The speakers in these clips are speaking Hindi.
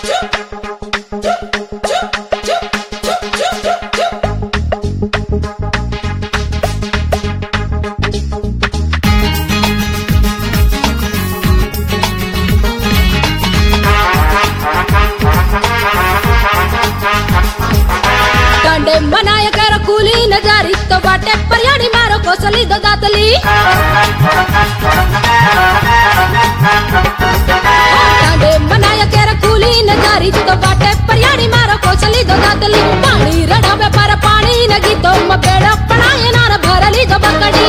मनाय कर कुली नजारी तो बाटे परियाणी मारो कोसली दो दातली मनाय कर कुली नजारी तो बाटे परियाणी मारो कोसली दो दातली पानी रडावे पर पानी नगी तो मबेड़ पड़ाए नार भरली दो बकड़ी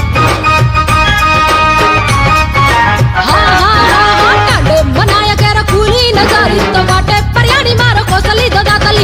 मनाय कर कुली नजारी तो बाटे परियाणी मारो कोसली दो दातली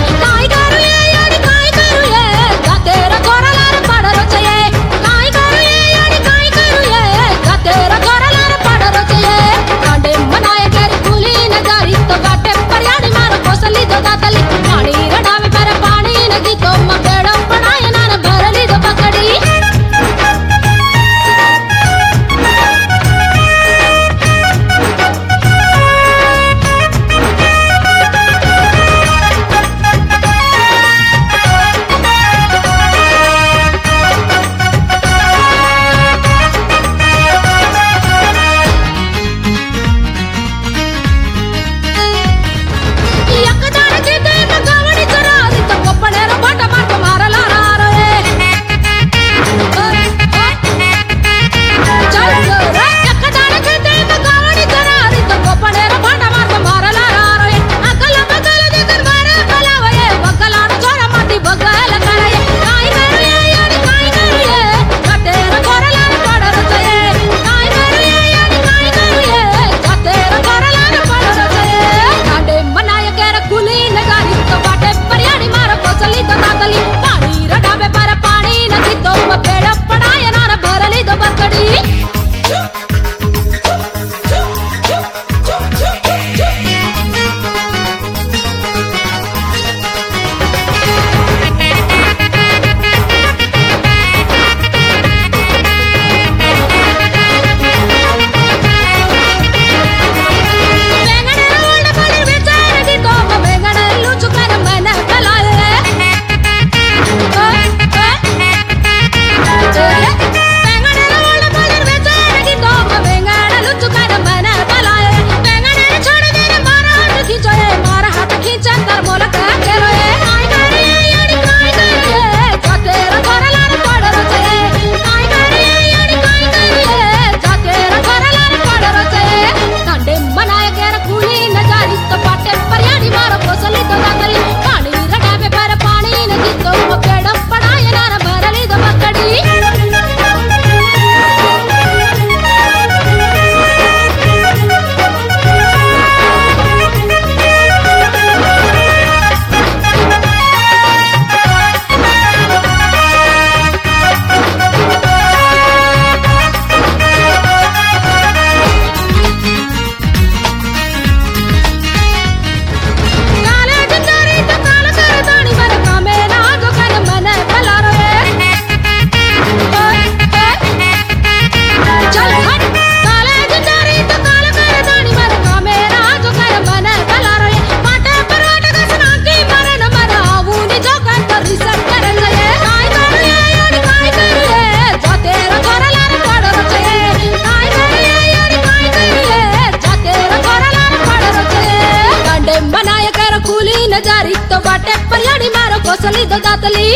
तो बाटे परियाणी मारो कोसली दो दातली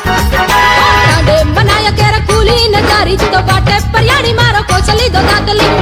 मनाया केरा कुली नजारी तो बाटे परियाणी मारो कोसली दो दातली